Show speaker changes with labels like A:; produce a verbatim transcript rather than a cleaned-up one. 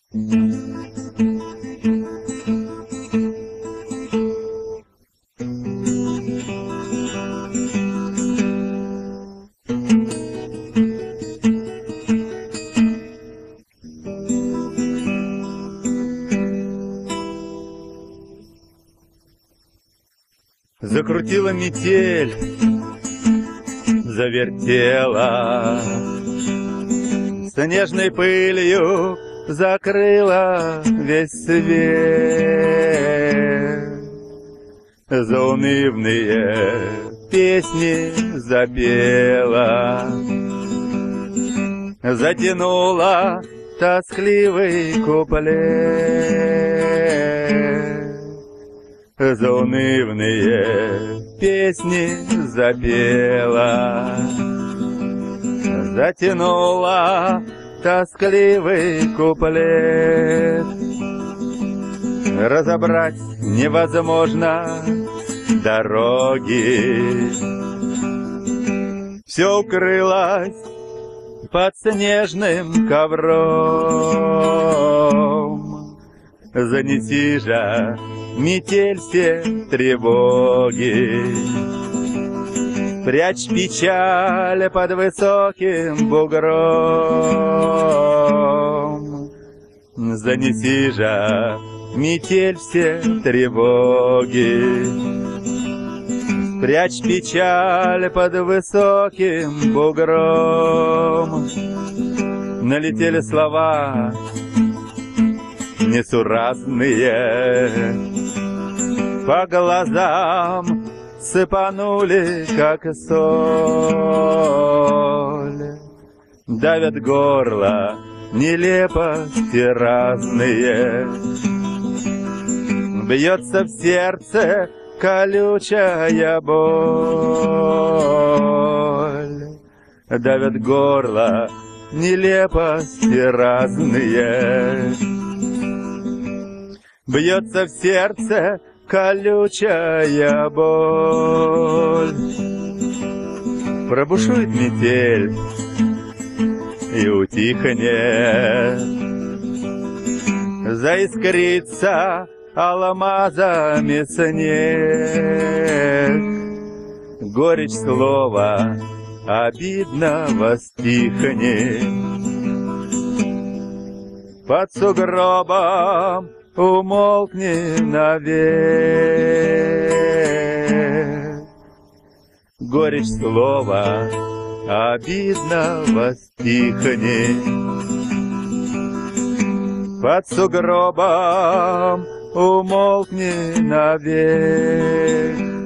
A: Закрутила метель, завертела, снежной пылью закрыла весь свет. Заунывные песни запела, затянула тоскливый куплет. Заунывные песни запела, затянула тоскливый куплет. Разобрать невозможно дороги, все укрылось под снежным ковром. Занеси же, метель, все тревоги, прячь печаль под высоким бугром. Занеси же, метель, все тревоги, прячь печаль под высоким бугром. Налетели слова несуразные, по глазам сыпанули, как соль. Давят горло нелепости разные, бьется в сердце колючая боль. Давят горло нелепости разные, бьется в сердце колючая боль. Пробушует метель и утихнет, заискрится алмазами снег. Горечь слова обидного стихнет, под сугробом умолкни навек. Горечь слова обидного стихнет, под сугробом умолкни навек.